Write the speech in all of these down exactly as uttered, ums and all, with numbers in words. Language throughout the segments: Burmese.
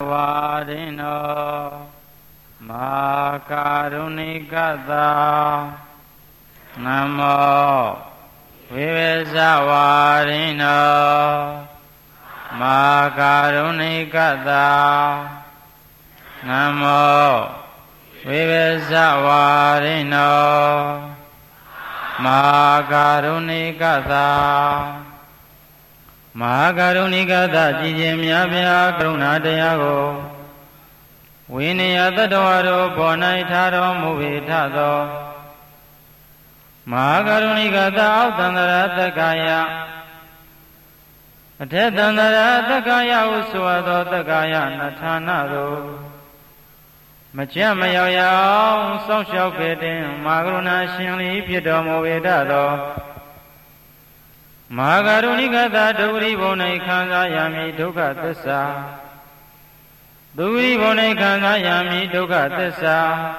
ဝရိနောမာကာရုဏိကသာနမောဝိဝေဇဝါရိနောမာကာရုဏိကသာနမောဝိဝေဇဝါရိနောမာကာရုဏိကသာမဟာကရုဏိကသာကြည်ခြင်းများပြားကရုဏာတရားကိုဝိနည်းတတ္တဝါတို့ပေါ်၌ထားတော်မူပေထသောမဟာကရုဏိကသာအောက်တန္တရာတက္ကယအထက်တန္တရာတက္ကယဟုဆိုသောတက္ကယနထာဏတို့မကြမရောက်ရအောင်စောင့်ရှောက်ခဲ့တဲ့မဟာကရုဏာရှင်လေးဖြစ်တော်မူပေထသောမဟာကရုဏိကသာဒုက္ခဘုံ၌ခံစားရမည်ဒုက္ခသစ္စာဒုက္ခဘုံ၌ခံစားရမည်ဒုက္ခသစ္စာ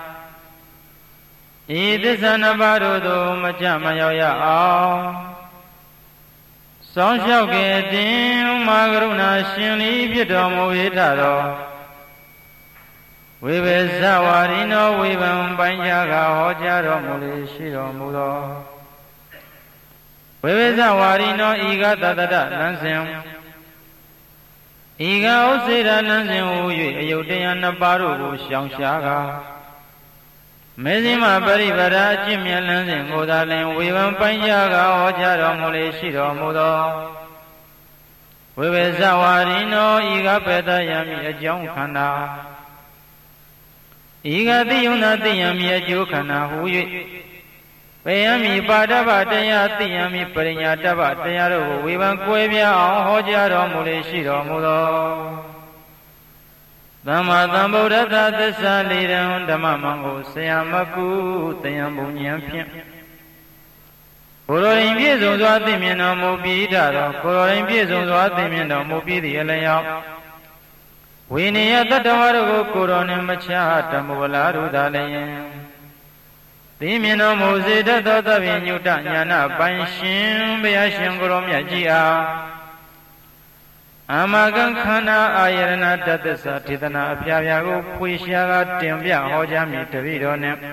ဤသစ္စာနှစ်ပါးတို့သို့မကြမရောက်ရအောင်စောင့်ရှောက်ခဲ့တဲ့မဟာကရုဏာရှင်လေးဖြစ်တော်မူ၏ထသောဝိဝေဇဝါရိနောဝိဗံပိုင်းခြားကဟောကြားတော်မူလေရှိတော်မူသောဝိဝေဇဝါရိနောဤကတတတလမ်းစဉ်ဤကဥစေရလမ်းစဉ်ဟူ၍အယုတ်တရားနှစ်ပါးတို့ကိုရှောင်ရှားကားမေဇိမပရိပဒါအကျင့်မြတ်လမ်းစဉ်ကိုသာလင်ဝေဝံပိုင်းခြားကဟောကြားတော်မူလေရှိတော်မူသောဝိဝေဇဝါရိနောဤကပေတယမိအကြောင်းခန္ဓာဤကတိယုံနာတိယမိအကျိုးခန္ဓာဟူ၍ပေယမိပါဒဗတရားတိယမိပရိညာတဗ္ဗတရားတို့ကိုဝေဖန်ကွဲပြားအောင်ဟောကြားတော်မူလေရှိတော်မူသောသမ္မာသမ္ဗုဒ္ဓတသစ္စာလေးရန်ဓမ္မမံကိုဆရာမကုတယံဘုံဉာဏ်ဖြင့်ကိုယ်တော်ရင်ပြည့်စုံစွာသိမြင်တော်မူပြီးထသောကိုယ်တော်ရင်ပြည့်စုံစွာသိမြင်တော်မူပြီးသည့်အလျောက်ဝိနည်းတတ္တဝါတို့ကိုကိုယ်တော်နှင့်မချတမူလာတို့သာလျင်သိမြင်တော်မူစေတတ်သောသဗ္ဗညုတညာနာပိုင်ရှင်ဘုရားရှင်ကိုယ်တော်မြတ်ကြီးအားအမဂံခန္ဓာအာယရဏတသစ္စာထေသနာအပြာပြာကိုဖွေရှားကတင်ပြဟောကြားမိတပည့်တော်နှင့်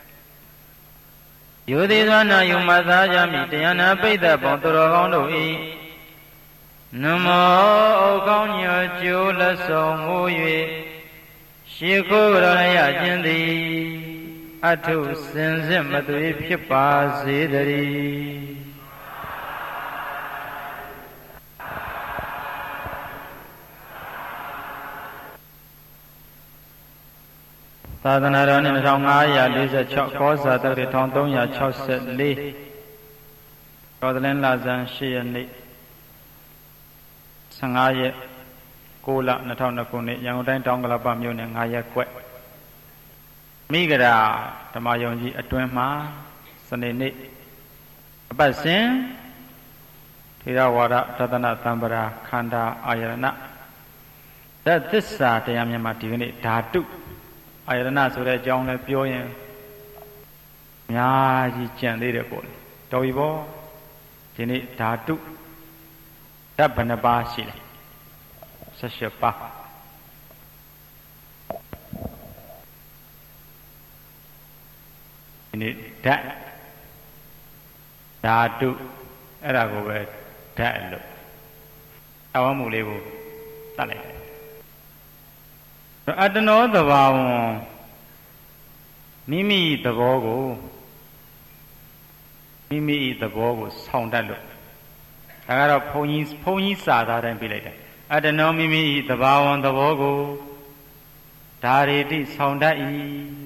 ယောသေးသောနာယုမသာကြမိတရားနာပိဋကပေါင်းသူတော်ကောင်းတို့၏နမောဩကောင်းညောကျိုးလက်ဆောင်မူ၍ရှေခိုးရရခြင်းသည်အထုစင်စစ်မသွေဖြစ်ပါစေတည်းသာသနာတော်နှစ်တစ်ထောင်ငါးရာလေးဆယ်ခြောက်ကောဇာတက္ကရာတစ်ထောင်သုံးရာခြောက်ဆယ်လေးတော်သလင်းလဇန်ရှစ်ရက်နေ့ဆယ်ငါးရက်ကိုလနှစ်ထောင်နှစ်ခုနှစ်ရန်ကုန်တိုင်းတောင်ကလပမြို့နယ်ငါးရက်ကွက်မိဂရာဓမ္မယုံကြီးအတွင်းမှာစနေနေ့အပတ်စဉ်ထေရဝါဒတသနာသံဗရာခန္ဓာအာယရဏသသစ္စာတရားမြတ်မှာဒီကနေ့ဓာတုအာယရဏဆိုတဲ့အကြောင်းလဲပြောရင်အများကြီးကြံသေးတယ်ပေါ့လေတော်ပြီပေါ့ဒီနေ့ဓာတုဓာတ်ဘယ်နှပါးရှိလဲဆယ်ရှစ်ပါးဒီနေ့ဓာတ်ဓာတုအဲ့ဒါကိုပဲဓာတ်လို့အဝမှုလေးကိုတတ်လိုက်တယ်အတ္တနောသဘာဝံမိမိသဘောကိုမိမိသဘောကိုဆောင်တတ်လို့ဒါကတော့ဘုန်းကြီးဘုန်းကြီးစာသားတိုင်းပြလိုက်တယ်အတ္တနောမိမိသဘာဝံသဘောကိုဓာရီတိဆောင်တတ်၏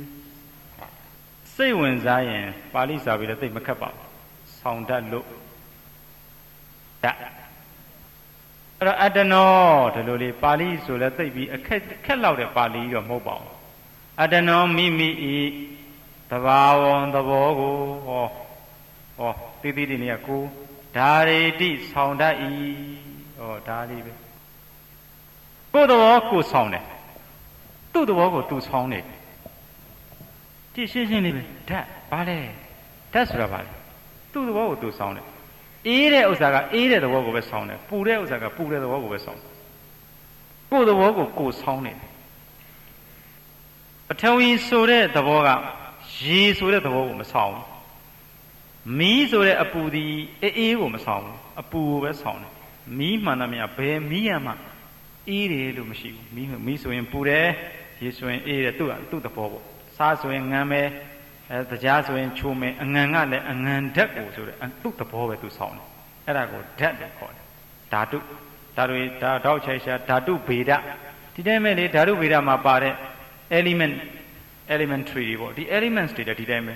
စိတ်ဝင်စားရင်ပါဠိစာပြီးတော့သိမခက်ပါဘူးဆောင်တတ်လို့ဓာတ်အဲ့တော့အတ္တနောဒီလိုလေးပါဠိဆိုလဲသိပြီးအခက်ခက်လောက်တဲ့ပါဠိတော့မဟုတ်ပါဘူးအတ္တနောမိမိဤသဘာဝံသဘောကိုဟောဟောတိတိတိနေကကိုဓာရီတိဆောင်တတ်၏ဟောဒါလေးပဲကိုယ်သဘောကိုဆောင်တယ်သူ့သဘောကိုသူဆောင်တယ်ကြည့်ရှင်းရှင်းလေးပဲဓာတ်ဘာလဲဓာတ်ဆိုတာဘာလဲသူ့သဘောကိုသူဆောင်တယ်အေးတဲ့ဥစ္စာကအေးတဲ့သဘောကိုပဲဆောင်တယ်ပူတဲ့ဥစ္စာကပူတဲ့သဘောကိုပဲဆောင်တယ်ကိုယ်သဘောကိုကိုယ်ဆောင်းနေတယ်ပထဝီဆိုတဲ့သဘောကရေဆိုတဲ့သဘောကိုမဆောင်းဘူးမီးဆိုတဲ့အပူဒီအေးအေးကိုမဆောင်းဘူးအပူကိုပဲဆောင်းတယ်မီးမှန်တယ်မရဘယ်မီးရမှအေးတယ်လို့မရှိဘူးမီးမီးဆိုရင်ပူတယ်ရေဆိုရင်အေးတယ်သူ့သူ့သဘောပေါ့စားဆိုရင်ငမ်းမယ်အဲတရားဆိုရင်ချိုးမယ်အငံကလည်းအငံဓာတ်ကိုဆိုတဲ့သူ့သဘောပဲသူဆောင်းတယ်အဲ့ဒါကိုဓာတ်လို့ခေါ်တယ်ဓာတုဓာတုဓာတောက်ချိုက်ရှာဓာတုဗေဒဒီတိုင်းပဲလေဓာတုဗေဒမှာပါတဲ့ element elementary တွေပေါ့ဒီ elements တွေဒီတိုင်းပဲ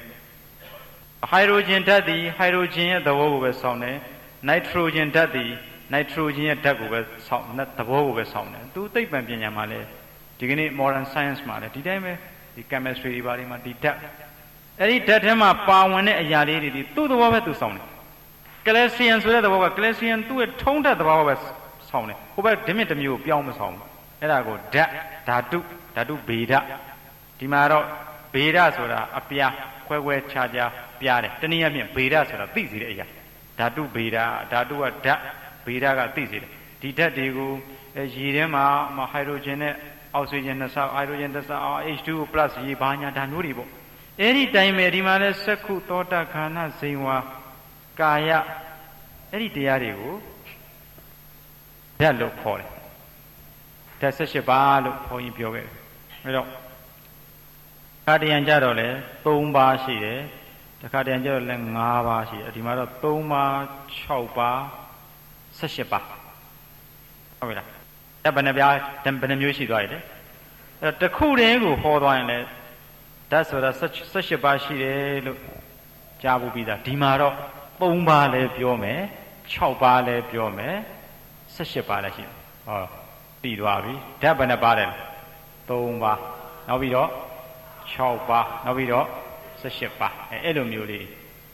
hydrogen ဓာတ်ဒီ hydrogen ရဲ့သဘောကိုပဲဆောင်းတယ် nitrogen ဓာတ်ဒီ nitrogen ရဲ့ဓာတ်ကိုပဲဆောင်းသဘောကိုပဲဆောင်းတယ်သူသိပ္ပံပညာမှာလည်းဒီကနေ့ modern science မှာလည်းဒီတိုင်းပဲဒီ chemistry တွေဘာတွေမှာဒီဓာတ်အဲ့ဒီဓာတ်ထဲမှာပါဝင်တဲ့အရာလေးတွေဒီသူ့သဘောပဲသူဆောင်းတယ် calcium ဆိုတဲ့သဘောက calcium သူ့ရဲ့ထုံးတဲ့သဘောပဲဆောင်းတယ်ဟိုဘက်ဒီမြင့်တစ်မျိုးပြောင်းမဆောင်းဘူးအဲ့ဒါကိုဓာတ်ဓာတုဓာတုဗေဒဒီမှာတော့ဗေဒဆိုတာအပြားခွဲခွဲခြားခြားပြားတယ်တနည်းအားဖြင့်ဗေဒဆိုတာသိစေတဲ့အရာဓာတုဗေဒဓာတုကဓာတ်ဗေဒကသိစေတယ်ဒီဓာတ်တွေကိုရေထဲမှာဟိုက်ဒရိုဂျင်နဲ့အောက်ဆီဂျင်နဲ့ဆောက်ဟိုက်ဒရိုဂျင်တစ်ဆောက် H two ပလတ် ရေဘာညာဒါမျိုးတွေပေါ့အဲ့ဒီတိုင်းပဲဒီမှာလဲစက္ခုသောတခန္ဓာဇိဝါကာယအဲ့ဒီတရားတွေကိုဓာတ်လို့ခေါ်တယ်ဓာတ်၁၈ပါးလို့ဘုန်းကြီးပြောခဲ့တယ်အဲ့တော့ခါတရံကြတော့လဲ၃ပါးရှိတယ်တခါတရံကြတော့လဲ၅ပါးရှိတယ်ဒီမှာတော့၃ပါး၆ပါး၁၈ပါးဟုတ်ပြီလားဓာတ်ဘယ်နှပြားဘယ်နှမျိုးရှိသွားရလဲအဲ့တော့တစ်ခုတည်းကိုဟောသွားရင်လဲဓာတ်ဆိုတာ၁၈ပါးရှိတယ်လို့ကြားဖို့ပြီးသားဒီမှာတော့၃ပါးလည်းပြောမယ်၆ပါးလည်းပြောမယ်၁၈ပါးလည်းရှိတယ်ဟောပြီးသွားပြီဓာတ်ဘယ်နှပါးလဲ၃ပါးနောက်ပြီးတော့၆ပါးနောက်ပြီးတော့၁၈ပါးအဲအဲ့လိုမျိုးလေး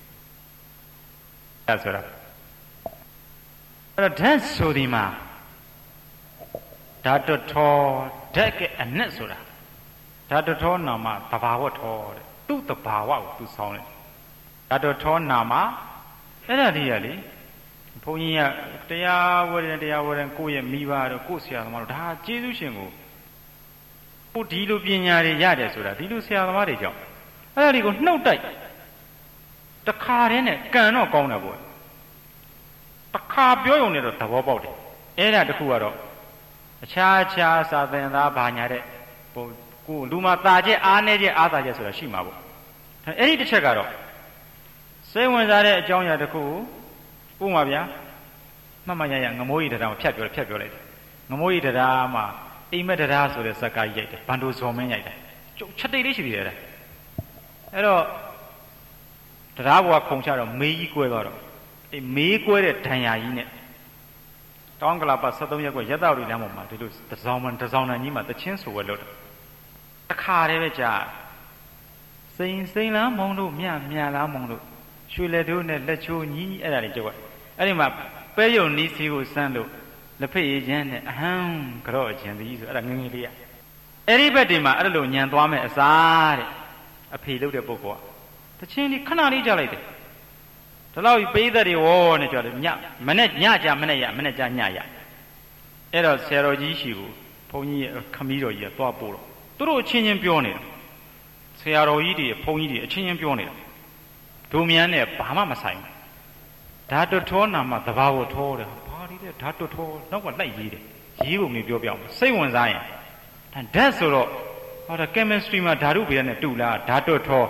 ဓာတ်ဆိုတာအဲ့တော့ဓာတ်ဆိုဒီမှာဓာတ်ထောဓာတ်ကအနက်ဆိုတာဓာတ်ထောနာမသဘာဝထောတဲ့သူ့သဘာဝကိုသူဆောင်းတယ်ဓာတ်ထောနာမအဲ့ဒါလေးရလေဘုန်းကြီးကတရားဝရတရားဝရကိုယ့်ရဲ့မိဘတို့ကိုယ့်ဆရာသမားတို့ဒါကျေးဇူးရှင်ကိုကိုဒီလိုပညာတွေရတယ်ဆိုတာဒီလိုဆရာသမားတွေကြောင့်အဲ့ဒါတွေကိုနှုတ်တိုက်တခါတည်းနဲ့ကန်တော့ကောင်းတယ်ပေါ့တခါပြောရုံနဲ့တော့သဘောပေါက်တယ်အဲ့ဒါတခုကတော့အခြားအခြားစာသင်သားဘာညာတဲ့ဟိုကိုလူမှာตาကျက်အားနေကျက်အားသာကျက်ဆိုတာရှိမှာပေါ့အဲ့ဒီတစ်ချက်ကတော့စိတ်ဝင်စားတဲ့အကြောင်းအရာတစ်ခုဥပမာဗျာမှတ်မှတ်ရရငမိုးရီတရားမှာဖြတ်ပြောဖြတ်ပြောလိုက်တယ်ငမိုးရီတရားမှာအိမ်မက်တရားဆိုတဲ့ဇက်ကားရိုက်တယ်ဘန်ဒိုဇော်မင်းရိုက်တယ်ကျုပ်ချက်တိတ်လေးရှိသေးတယ်အဲ့တော့တရားဘောကခုံချတော့မေးကြီးကွဲသွားတော့အေးမေးကွဲတဲ့ဒဏ်ရာကြီးနဲ့တောင်းကလာပတ်ဆက်သုံးရက်ကွက်ရက်တော်ရီလမ်းပေါ်မှာဒီလိုတစောင်းမှတစောင်းတန်ကြီးမှာတချင်းဆိုဝဲလို့တခါတည်းပဲကြာစိန်စိန်လားမုံတို့မြမြလားမုံတို့ရွှေလက်တို့နဲ့လက်ချိုးညီးအဲ့ဒါတွေကြွက်အဲ့ဒီမှာပဲယုံနီးစီကိုစမ်းလို့လက်ဖက်ရည်ချင်းနဲ့အဟမ်းကြော့ခြင်းသည်ဆိုအဲ့ဒါငငယ်လေးอ่ะအဲ့ဒီဘက်ဒီမှာအဲ့လိုညံသွားမဲ့အစားတဲ့အဖေလုပ်တဲ့ပုဂ္ဂိုလ်ကတချင်းလေးခဏလေးကြောက်လိုက်တယ်ဒါလောက်ပေးသက်တွေဝေါ်နဲ့ကြောက်တယ်ညမနဲ့ညကြမနဲ့ရမနဲ့ကြညရအဲ့တော့ဆရာတော်ကြီးရှိကိုဘုန်းကြီးခမည်းတော်ကြီးကသွားပို့တော့သူတို့အချင်းချင်းပြောနေတယ်ဆရာတော်ကြီးတွေဘုန်းကြီးတွေအချင်းချင်းပြောနေတယ်ဒုမြန်းနဲ့ဘာမှမဆိုင်ဘူးဓာတ်ထောနာမှာသဘာဝထောတယ်ဘာဒီတဲ့ဓာတ်ထောနောက်ကလိုက်ရေးတယ်ရေးပုံလေးပြောပြအောင်စိတ်ဝင်စားရင်ဓာတ်ဆိုတော့ဟောဒါ chemistry မှာဓာတုဗေဒနဲ့တူလားဓာတ်ထော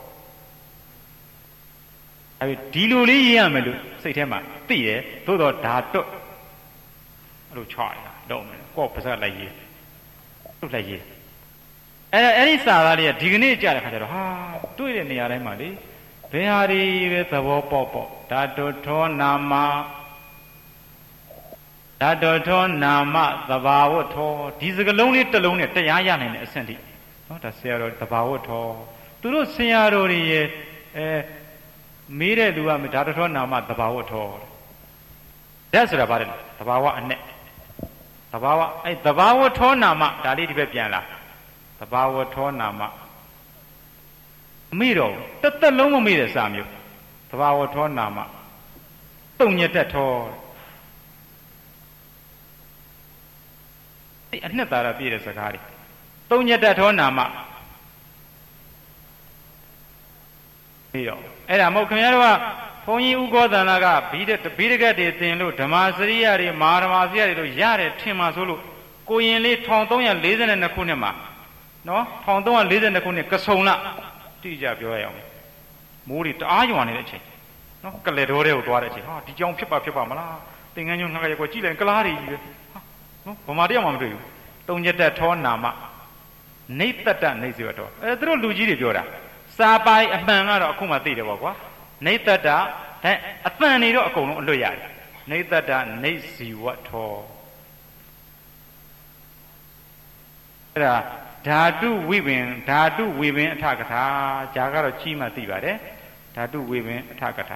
အဲဒီလိုလေးရေးရမယ်လို့စိတ်ထဲမှာသိတယ်သို့တော့ဓာတ်အဲ့လိုချရတယ်တော့မယ်ကိုယ့်ပါစက်လိုက်ရေးသူ့လိုက်ရေးအဲ့အဲ့ဒီစာသားလေးကဒီကနေ့ကြားတဲ့ခါကျတော့ဟာတွေ့တဲ့နေရာတိုင်းမှာလေဘယ်ဟာတွေပဲသဘောပေါက်ပေါက်ဓာတုထောနာမဓာတုထောနာမသဘာဝထောဒီစကလုံးလေးတစ်လုံးနဲ့တရားရနိုင်တဲ့အဆင့်ထိနော်ဒါဆရာတော်သဘာဝထောသူတို့ဆရာတော်တွေရဲ့အဲမေးတဲ့လူကဓာတုထောနာမသဘာဝထောဓာတ်ဆိုတာဘာလဲသဘာဝအနဲ့သဘာဝအဲသဘာဝထောနာမဒါလေးဒီဘက်ပြန်လာသဘာဝထောနာမမေ့တော့တစ်သက်လုံးမမေ့တဲ့စာမျိုးသဘာဝထောနာမတုံညက်တက်ထောအနှစ်သာရပြည့်တဲ့စကားတွေသုံးညတထောနာမပြီးတော့အဲ့ဒါမဟုတ်ခင်ဗျားတို့ကဘုန်းကြီးဥကောသန္တာကဘိဒဘိဒကတ်တွေသင်လို့ဓမ္မစရိယတွေမဟာဓမ္မစရိယတွေလို့ရတယ်ထင်မှာဆိုလို့ကိုရင်လေးတစ်ထောင်သုံးရာလေးဆယ်နှစ်ခုနှစ်မှာနော်တစ်ထောင်သုံးရာလေးဆယ်နှစ်ခုနှစ်ကဆုံလတိကျပြောရအောင်မိုးတွေတအားရွာနေတဲ့အချိန်နော်ကလေတော်တွေကိုတွားတဲ့အချိန်ဟာဒီကြောင်ဖြစ်ပါဖြစ်ပါမလားသင်္ကန်းညွန့်ငှက်ရက်ကွကြည့်လိုက်ကလားတွေကြီးပဲဟာနော်ဗမာတရားမှမတွေ့ဘူးသုံးညတထောနာမနေတ္တနေစီဝတော်အဲသူတို့လူကြီးတွေပြောတာစာပိုင်အမှန်ကတော့အခုမှသိတယ်ပေါ့ကွာနေတ္တဒါအတန်နေတော့အကုန်လုံးအလွတ်ရတယ်နေတ္တနေစီဝထောအဲ့ဒါဓာတုဝိပင်ဓာတုဝိပင်အထကထာဂျာကတော့ကြီးမှသိပါတယ်ဓာတုဝိပင်အထကထာ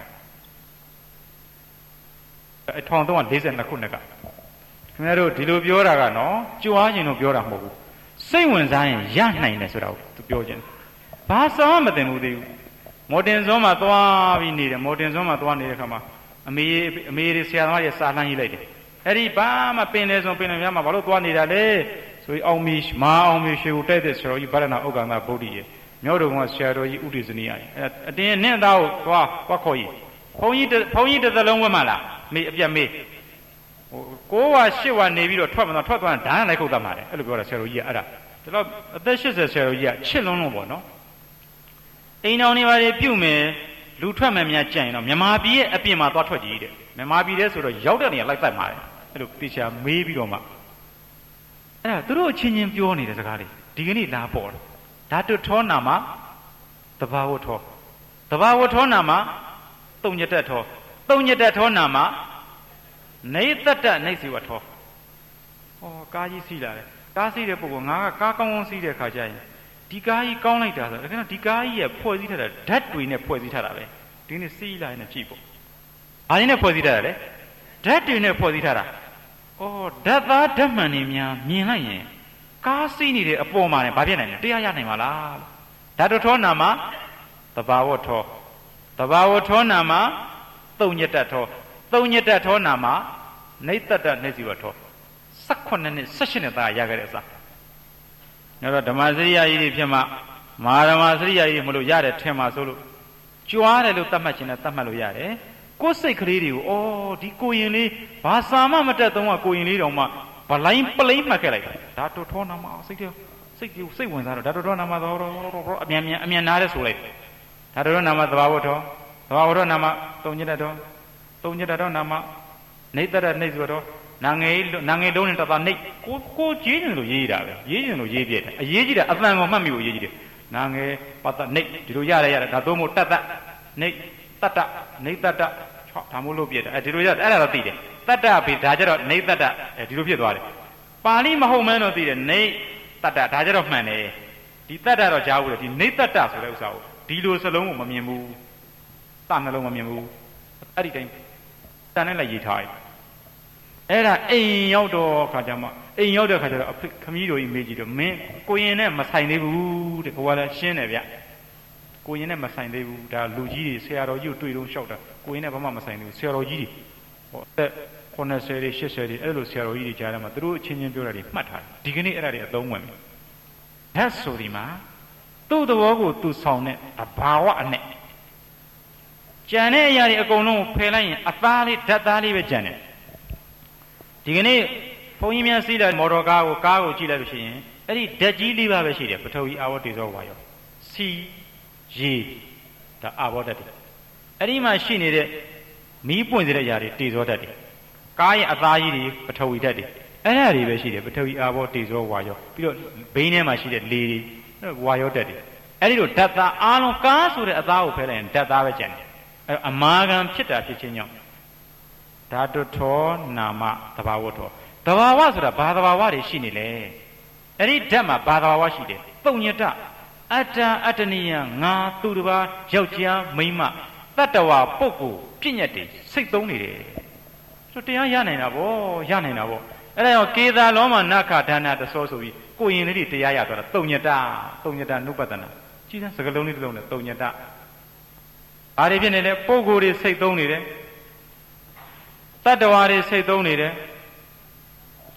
အထောင်သုံးရာလေးဆယ်နှစ်ခုနှစ်ကခင်ဗျားတို့ဒီလိုပြောတာကနော်ကြွားခြင်းလို့ပြောတာမဟုတ်ဘူးစိတ်ဝင်စားရင်ရနိုင်တယ်ဆိုတာကိုသူပြောခြင်းဘာစောမသိဘူးသေးဘူးမော်တင်စွန်းမှာသွားပြီးနေတယ်မော်တင်စွန်းမှာသွားနေတဲ့ခါမှာအမေအမေတွေဆရာသမားတွေစာလှမ်းရေးလိုက်တယ်အဲ့ဒီဘာမှပင်လေစွန်းပင်လေများမှာဘာလို့သွားနေတာလဲဆိုပြီးအောင်မီမာအောင်မီရှေကိုတိုက်တဲ့ဆရာတော်ကြီးဗရဏဥက္ကန္တဗုဒ္ဓရဲ့မြို့တော်ကဆရာတော်ကြီးဥဒိဇနီးရတယ်အဲ့အတင်းနဲ့သားကိုသွားသွားခေါ်ကြီးဘုန်းကြီးဘုန်းကြီးတစ်သလုံးဝတ်မှလားမေးအပြတ်မေးဟိုကိုးဝါရှစ်ဝါနေပြီးတော့ထွက်မသွားထွက်သွားဓာတ်လိုက်ခုတ်တတ်မှာတယ်အဲ့လိုပြောတာဆရာတော်ကြီးကအဲ့ဒါဒါတော့အသက်ရှစ်ဆယ်ဆရာတော်ကြီးကချစ်လုံးလုံးပေါ့နော်အိမ်တော်နေပါလေပြုတ်မယ်လူထွက်မယ်များကြံ့ရင်တော့မြန်မာပြည်ရဲ့အပြင်မှာသွားထွက်ကြည့်တဲ့မြန်မာပြည်တဲ့ဆိုတော့ရောက်တဲ့နေရာလိုက်တတ်မှာတယ်အဲ့လိုတေချာမေးပြီးတော့မှအဲ့ဒါသူတို့အချင်းချင်းပြောနေတဲ့စကားတွေဒီကနေ့လာပေါ်တယ်ဓာတုထောနာမတဘာဝထောတဘာဝထောနာမသုံးညတက်ထောသုံးညတက်ထောနာမနေတ္တနေစီဝထောဟောကားကြီးစီးလာတယ်ကားစီးတဲ့ပုဂ္ဂိုလ်ငါကကားကောင်းကောင်းစီးတဲ့ခါကျရင်ဒီကားကြီးကောင်းလိုက်တာဆိုတော့ဒါကဒီကားကြီးရဲ့ဖွဲ့စည်းထားတာဓာတ်တွေနဲ့ဖွဲ့စည်းထားတာပဲဒီနေ့စီးလာရင်ကြည့်ပေါ့ဘာတွေနဲ့ဖွဲ့စည်းထားတာလဲဓာတ်တွေနဲ့ဖွဲ့စည်းထားတာဩဓာတ်သားဓာတ်မှန်နေများမြင်လိုက်ရင်ကားစီးနေတဲ့အပေါ်မှာလည်းဘာဖြစ်နိုင်လဲတရားရနိုင်ပါလားဓာတ်ထောနာမတဘာဝထောတဘာဝထောနာမသုံးညတထောသုံးညတထောနာမနေတ္တနေစီဝထော၁၈နှစ်၁၈နှစ်သားရခဲ့တဲ့အစားနောက်တော့ဓမ္မစရိယာကြီးတွေဖြစ်မှမဟာဓမ္မစရိယာကြီးမလို့ရတယ်ထင်မှာဆိုလို့ကြွားတယ်လို့သတ်မှတ်ခြင်းနဲ့သတ်မှတ်လို့ရတယ်ကိုယ်စိတ်ကလေးတွေကိုဩဒီကိုရင်လေးဘာစာမှမတက်တော့ကိုရင်လေးတောင်မှဗလိုင်းပလိမ့်မှတ်ခဲ့လိုက်တာဒါတော်ထောနာမစိတ်တွေစိတ်တွေစိတ်ဝင်စားတော့ဒါတော်ထောနာမသောအမြန်မြန်အမြန်နားတဲ့ဆိုလိုက်ဒါတော်နာမသဘာဝထောသဘာဝထောနာမသုံးညတတော်သုံးညတတော်နာမနေတ္တနေဆိုတော့နာငယ်နာငယ်လုံးနဲ့တသားနှိတ်ကိုကိုကြီးနေလို့ရေးတာပဲရေးနေလို့ရေးပြတယ်အရေးကြီးတာအသံကိုမှတ်မိဖို့ရေးကြီးတယ်နာငယ်ပတနှိတ်ဒီလိုရတယ်ရတယ်ဒါသုံးမို့တတ်တတ်နှိတ်တတ္တနှိတ်တတ္တဒါမို့လို့ပြတယ်အဲဒီလိုရအဲ့ဒါတော့သိတယ်တတ္တပြီဒါကြတော့နှိတ်တတ္တအဲဒီလိုဖြစ်သွားတယ်ပါဠိမဟုတ်မှန်းတော့သိတယ်နှိတ်တတ္တဒါကြတော့မှန်တယ်ဒီတတ္တတော့ကြားဘူးလေဒီနှိတ်တတ္တဆိုတဲ့ဥစ္စာကိုဒီလိုစလုံးကိုမမြင်ဘူးတနှလုံးမမြင်ဘူးအဲ့ဒီတိုင်းတန်နဲ့လည်းရေးထားတယ်အဲ့ဒါအိမ်ရောက်တော့ခါကြမှာအိမ်ရောက်တဲ့ခါကျတော့ခမည်းတော်ကြီးမေးကြည့်တော့မင်းကိုရင်နဲ့မဆိုင်သေးဘူးတဲ့ကွာလည်းရှင်းတယ်ဗျကိုရင်နဲ့မဆိုင်သေးဘူးဒါလူကြီးတွေဆရာတော်ကြီးကိုတွေ့တော့ရှောက်တာကိုရင်နဲ့ဘာမှမဆိုင်သေးဘူးဆရာတော်ကြီးတွေဟောအဲ့ခုနှစ်ဆယ်တွေရှစ်ဆယ်တွေအဲ့လိုဆရာတော်ကြီးတွေကြားထဲမှာသူတို့အချင်းချင်းပြောတာတွေမှတ်ထားတယ်ဒီကနေ့အဲ့ဒါတွေအသုံးဝင်ပြီဓာတ်ဆိုဒီမှာသူ့သဘောကိုသူဆောင်တဲ့သဘာဝအနဲ့ကြံတဲ့အရာတွေအကုန်လုံးဖယ်လိုက်ရင်အသားလေးဓာတ်သားလေးပဲကြံတယ်ဒီကနေ့ဘုန်းကြီးများစီးတဲ့မော်တော်ကားကိုကားကိုကြည့်လိုက်လို့ရှိရင်အဲ့ဒီဓာတ်ကြီးလေးပါပဲရှိတယ်ပထဝီအာဝတ္တေဇောဝါယောစီရေဒါအာဘောဓာတ်တွေအဲ့ဒီမှာရှိနေတဲ့မီးပွင့်စေတဲ့အရာတွေတေဇောဓာတ်တွေကားရဲ့အသားကြီးတွေပထဝီဓာတ်တွေအဲ့ဒါတွေပဲရှိတယ်ပထဝီအာဘောတေဇောဝါယောပြီးတော့ဘိန်းထဲမှာရှိတဲ့လေတွေဝါယောဓာတ်တွေအဲ့ဒီလိုဓာတ်သားအားလုံးကားဆိုတဲ့အသားကိုဖယ်လိုက်ရင်ဓာတ်သားပဲကျန်တယ်အဲ့အမာခံဖြစ်တာဖြစ်ချင်းကြောင့်ဓာတုထောနာမသဘာဝထောသဘာဝဆိုတာဘာသဘာဝတွေရှိနေလဲအဲ့ဒီဓာတ်မှာဘာသဘာဝရှိတယ်သုံးညတအတ္တအတ္တနိယငါသူတစ်ပါးယောက်ျားမိန်းမတတ္တဝါပုဂ္ဂိုလ်ပြည့်ညတ်တွေစိတ်သုံးနေတယ်ဆိုတရားရနိုင်တာဗောရနိုင်တာဗောအဲ့ဒါကြောင့်ကေသာလောမနခဒါနတသောဆိုပြီးကိုရင်လေးတွေတရားရသွားတာသုံးညတသုံးညတနုပတနာကြည့်စမ်းစကလုံးလေးတစ်လုံးနဲ့သုံးညတဘာတွေဖြစ်နေလဲပုဂ္ဂိုလ်တွေစိတ်သုံးနေတယ်တတ္တဝါတွေစိတ်သုံးနေတယ်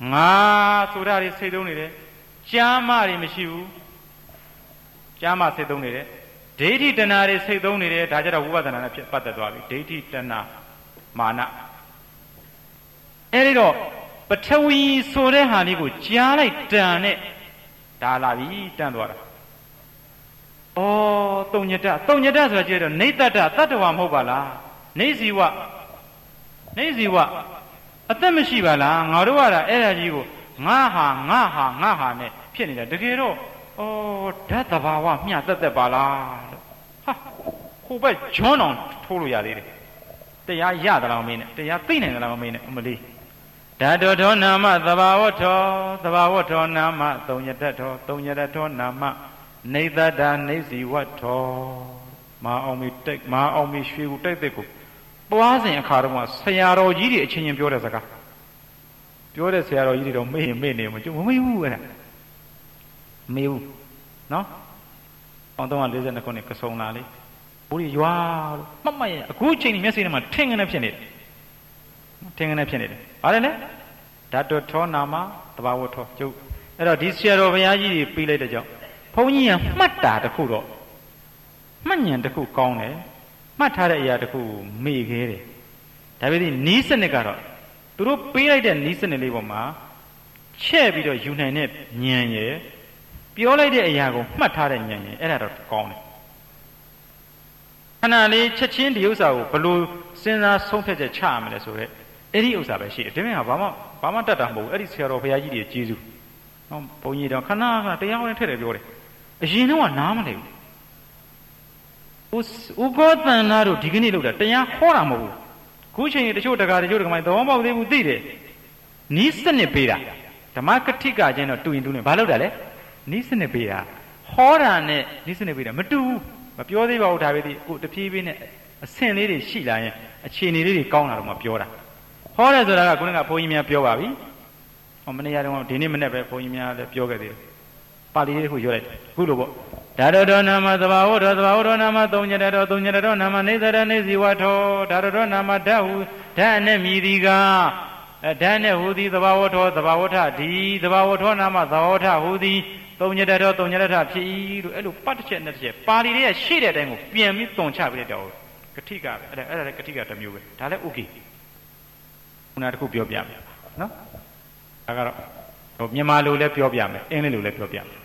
ငါဆိုတာတွေစိတ်သုံးနေတယ်ကျမ်းမာတွေမရှိဘူးကျမ်းမာစိတ်သုံးနေတယ်ဒိဋ္ဌိတဏှာတွေစိတ်သုံးနေတယ်ဒါကြတော့ဝိပဿနာနဲ့ပတ်သက်သွားပြီဒိဋ္ဌိတဏှာမာနအဲဒီတော့ပထဝီဆိုတဲ့ဟာလေးကိုကြားလိုက်တန်နဲ့ဒါလာပြီတန်သွားတာဩတုံညတတုံညတဆိုတာကြည့်တော့နေတ္တတတတ္တဝါမဟုတ်ပါလားနေဇီဝနေဇီဝအသက်မရှိပါလားငါတို့ကအဲ့ဒါကြီးကိုငါဟာငါဟာငါဟာနဲ့ဖြစ်နေတာတကယ်တော့ဩဓာတ်တဘာဝမျှတက်တက်ပါလားလို့ဟာဟိုဘက်ဂျွန်းအောင်ထိုးလို့ရသေးတယ်တရားရသလားမင်းနဲ့တရားသိနိုင်သလားမင်းနဲ့အမလေးဓာတောထောနာမသဘာဝထောသဘာဝထောနာမသုံးရတ္ထောသုံးရတ္ထောနာမနေတ္တတာနေဇီဝထောမအောင်မီတိတ်မအောင်မီရွှေကိုတိတ်တိတ်ကိုပွားစဉ်အခါတော့ဆရာတော်ကြီးတွေအချင်းချင်းပြောတဲ့စကားပြောတဲ့ဆရာတော်ကြီးတွေတော့မေ့ရင်မေ့နေမှာကျုပ်မမေ့ဘူးအဲ့ဒါမေ့ဘူးနော်အောင်တော့၄၂ခုနှစ်ကစုံလာလေဘိုးကြီးရွာလို့မှတ်မှတ်ရအခုချိန်ဒီမျက်စိထဲမှာထင်ကနေဖြစ်နေတယ်ထင်ကနေဖြစ်နေတယ်ဗါတယ်လေဓာတ်တော်ထောနာမတဘာဝထောကျုပ်အဲ့တော့ဒီဆရာတော်ဘုရားကြီးတွေပြီးလိုက်တဲ့ကြောင့်ဘုန်းကြီးကမှတ်တာတခုတော့မှတ်ဉဏ်တခုကောင်းတယ်မှတ်ထားတဲ့အရာတခုမေ့ခဲ့တယ်ဒါပေမဲ့နီးစနစ်ကတော့သူတို့ပေးလိုက်တဲ့နီးစနစ်လေးပေါ်မှာချဲ့ပြီးတော့ယူနိုင်တဲ့ဉာဏ်ရယ်ပြောလိုက်တဲ့အရာကိုမှတ်ထားတဲ့ဉာဏ်ရယ်အဲ့ဒါတော့ကောင်းတယ်ခဏလေးချက်ချင်းဒီဥစ္စာကိုဘလို့စဉ်းစားဆုံးဖြတ်ချက်ချရမလဲဆိုတော့အဲ့ဒီဥစ္စာပဲရှိတယ်ဒါပေမဲ့ဘာမှဘာမှတတ်တာမဟုတ်ဘူးအဲ့ဒီဆရာတော်ဘုရားကြီးတွေကျေးဇူးဟောဘုန်းကြီးတော့ခဏခဏတရားဝင်ထည့်တယ်ပြောတယ်အရင်တော့နားမလဲဘူးဥကောတန်နာတို့ဒီကနေ့လောက်တာတရားဟောတာမဟုတ်ဘူးခုချိန်တချို့တကားတချို့တကမိုင်းသဘောပေါက်သေးဘူးသိတယ်နီးစနစ်ပေးတာဓမ္မကတိကချင်းတော့တူရင်တူနေဘာလို့တာလဲနီးစနစ်ပေးတာဟောတာနဲ့နီးစနစ်ပေးတာမတူဘူးမပြောသေးပါဘူးဒါပဲဒီကိုတဖြည်းဖြည်းနဲ့အဆင့်လေးတွေရှိလာရင်အခြေအနေလေးတွေကောင်းလာတော့မှပြောတာဟောတယ်ဆိုတာကခုနကဘုန်းကြီးများပြောပါပြီဟောမနေ့ကတော့ဒီနေ့မနေ့ပဲဘုန်းကြီးများလည်းပြောခဲ့သေးတယ်ပါဠိလေးခုရွတ်လိုက်ခုလိုပေါ့ဓာတောနာမသဘာဝတောသဘာဝတောနာမသုံးညတတောသုံးညတတောနာမနေသရနေဇီဝထောဓာတောနာမဓာဟုဓာနဲ့မြည်သည်ကဓာနဲ့ဟူသည်သဘာဝထောသဘာဝထဒီသဘာဝထောနာမသဘာဝထဟူသည်သုံးညတတောသုံးညတထဖြစ်၏လို့အဲ့လိုပတ်တစ်ချက်နဲ့တစ်ချက်ပါဠိလေးကရှေ့တဲ့အတိုင်းကိုပြန်ပြီးသွန်ချပြလိုက်တော့ကတိကပဲအဲ့ဒါအဲ့ဒါလည်းကတိကတစ်မျိုးပဲဒါလည်း okay ခုနကတခုပြောပြမယ်နော်ဒါကတော့ဟိုမြန်မာလိုလည်းပြောပြမယ်အင်္ဂလိပ်လိုလည်းပြောပြမယ်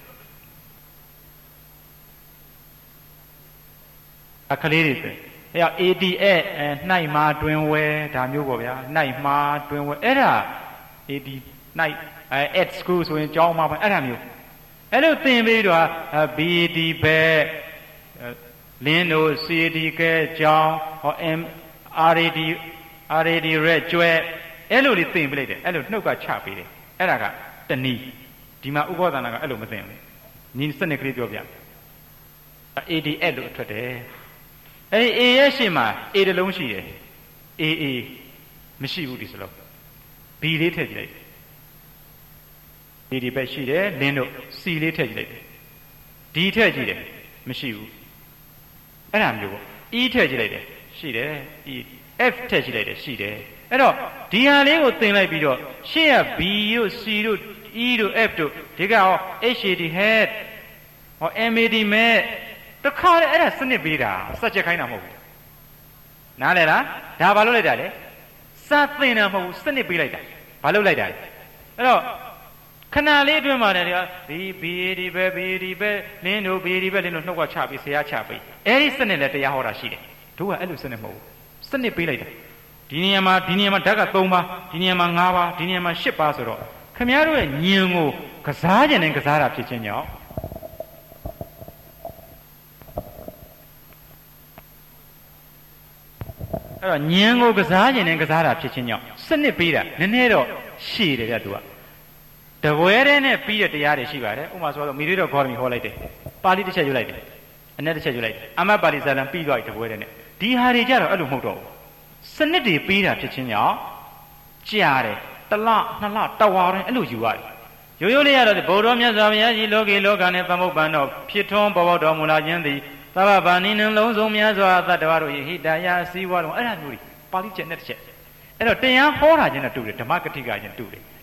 အခလေးတွေဆိုအဲ့ A D A နှိုက်မှာတွင်ဝဲဒါမျိုးပေါ့ဗျာနှိုက်မှာတွင်ဝဲအဲ့ဒါ A D နှိုက် at school ဆိုရင်ကျောင်းမှာပဲအဲ့ဒါမျိုးအဲ့လိုသင်ပြီးတော့ B D ပဲလင်းတို့ C D ကဲကျောင်းဟော M R A D R A D ရဲကျွဲအဲ့လိုလေးသင်ပြလိုက်တယ်အဲ့လိုနှုတ်ကချပေးတယ်အဲ့ဒါကတနည်းဒီမှာဥပဒနာကအဲ့လိုမသင်ဘူးညီစနစ်ကလေးပြောပြ A D at လို့ထွက်တယ်အဲ့ဒီ A ရဲ့ရှေ့မှာ A တလုံးရှိတယ် A A မရှိဘူးဒီစလုံး B လေးထည့်ကြည့်လိုက် B ဒီပဲရှိတယ်လင်းတို့ C လေးထည့်ကြည့်လိုက် D ထည့်ကြည့်တယ်မရှိဘူးအဲ့ဒါမျိုးပေါ့ E ထည့်ကြည့်လိုက်တယ်ရှိတယ် E F ထည့်ကြည့်လိုက်တယ်ရှိတယ်အဲ့တော့ဒီဟာလေးကိုသင်လိုက်ပြီးတော့ရှေ့က B တို့ C တို့ E တို့ F တို့ဒီကဟော H A D head ဟော M A D metတခါလေအဲ့ဒါစနစ်ပေးတာစက်ချက်ခိုင်းတာမဟုတ်ဘူးနားလဲလားဒါဘာလို့လိုက်တာလဲစသင်တာမဟုတ်ဘူးစနစ်ပေးလိုက်တာဘာလို့လိုက်တာလဲအဲ့တော့ခဏလေးအတွင်းမှာလည်းဒီ B A D ပဲ B A D ပဲလင်းတို့ B A D ပဲလင်းတို့နှုတ်ကချပြီးဆရာချပြီးအဲ့ဒီစနစ်လည်းတရားဟောတာရှိတယ်တို့ကအဲ့လိုစနစ်မဟုတ်ဘူးစနစ်ပေးလိုက်တာဒီနေရာမှာဒီနေရာမှာဓာတ်က၃ပါးဒီနေရာမှာ၅ပါးဒီနေရာမှာ၈ပါးဆိုတော့ခင်ဗျားတို့ရဲ့ဉာဏ်ကိုကစားကြတဲ့ကစားတာဖြစ်ခြင်းကြောင့်အဲ့တော့ဉာဏ်ကိုကစားခြင်းနဲ့ကစားတာဖြစ်ခြင်းကြောင့်စနစ်ပေးတာနည်းနည်းတော့ရှည်တယ်ဗျသူကတပွဲတည်းနဲ့ပြီးတဲ့တရားတွေရှိပါတယ်ဥပမာဆိုတော့မိရိတော့ဂေါရမီဟောလိုက်တယ်ပါဠိတစ်ချက်ယူလိုက်တယ်အနဲ့တစ်ချက်ယူလိုက်တယ်အမတ်ပါဠိဇာလံပြီးသွားပြီတပွဲတည်းနဲ့ဒီဟာတွေကြတော့အဲ့လိုမဟုတ်တော့ဘူးစနစ်တွေပေးတာဖြစ်ခြင်းကြောင့်ကြားတယ်တလနှစ်လတဝါတိုင်းအဲ့လိုယူရတယ်ရိုးရိုးလေးရတော့ဗုဒ္ဓမြတ်စွာဘုရားကြီးလောကီလောကနဲ့သမုပ္ပန်တော်ဖြစ်ထွန်းပေါ်ပေါက်တော်မူလာခြင်းသည်သဗ္ဗဗာနိနံလုံးစုံများစွာသတ္တဝါတို့ယဟိတယအစည်းဝါလုံးအဲ့ဒါမျိုးတွေပါဠိချက်နဲ့တစ်ချက်အဲ့တော့တရားဟောတာချင်းနဲ့တူတယ်ဓမ္မကတိကချင်းတူတယ်